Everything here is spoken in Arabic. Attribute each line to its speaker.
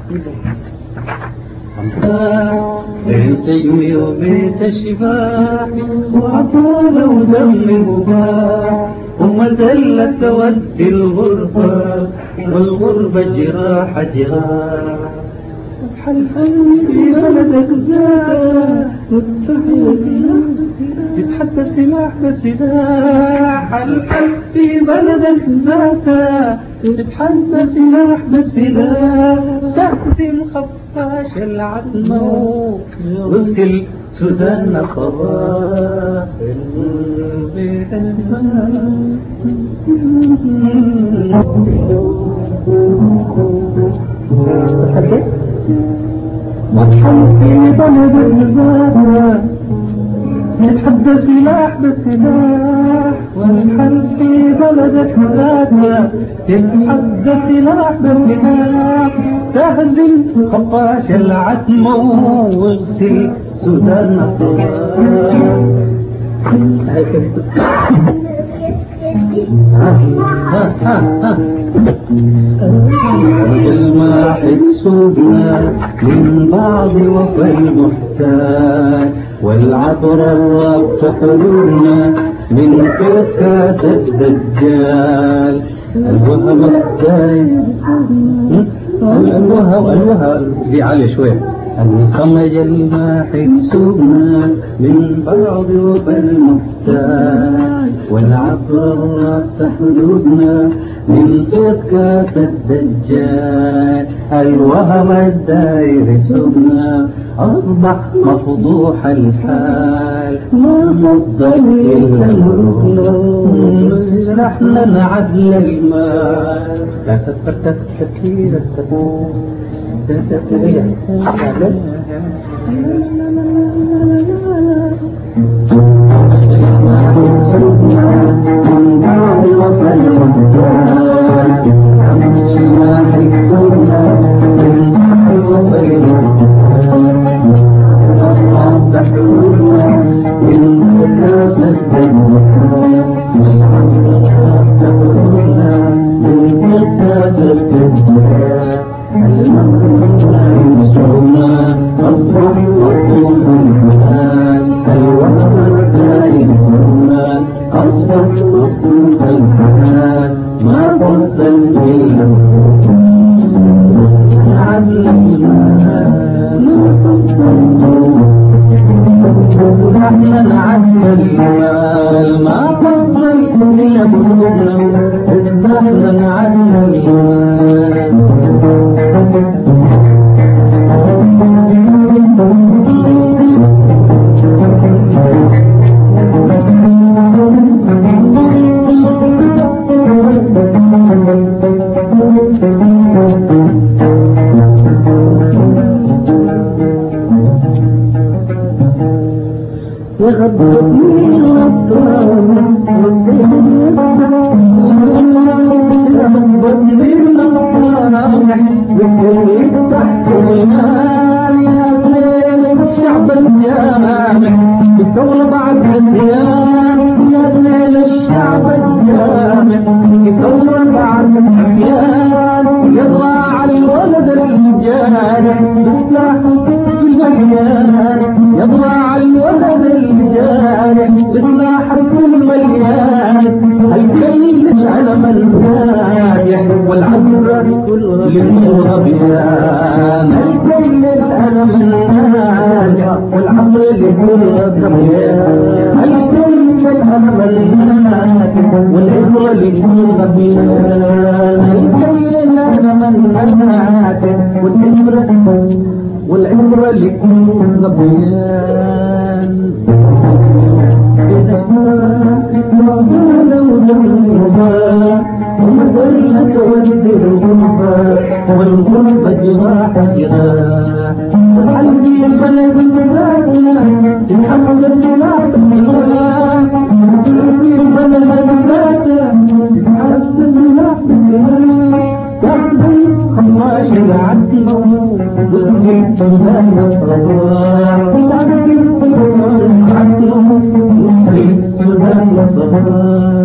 Speaker 1: بين سجني وبيت الشفاء وعطولة ودم مباح ومزلة تودي الغربة والغربة جراح جراح حلحل في بلدك زاد يتحدى سلاح بسلاح حلحل في بلدك زاد يتحدى سلاح بسلاح تهدم خفاش العتمة وغسل سودان صباح بيت مطحن في بلد الزهرة يتحدى سلاح بسلاح والحل في بلدك زهرة يتحدى سلاح بسلاح تهزم خفاش العتمة واغسل سودان الماح سودنا من بعض وفى المحتاج والعبر الرب تحضرنا من كاسة الدجال الوهم الدايم الوهم دي عالية شوية الخمج الماحك سودنا من بعض وفى المحتاج والعبر الرب تحضرنا من كاسة الدجال الوهم الداير سبنا أصبح مفضوح الحال ما فضل إلا الركن نحن عدل المال لا تفتك تكير التبوك لا تفتك والعبرة لكل ظبيان ومثلك والدر والغربة جراح جراح قلبي بلد البلاد الحمد لله قلبي بلد البلاد الحمد لله خماش العدل ذلك سودان الصباح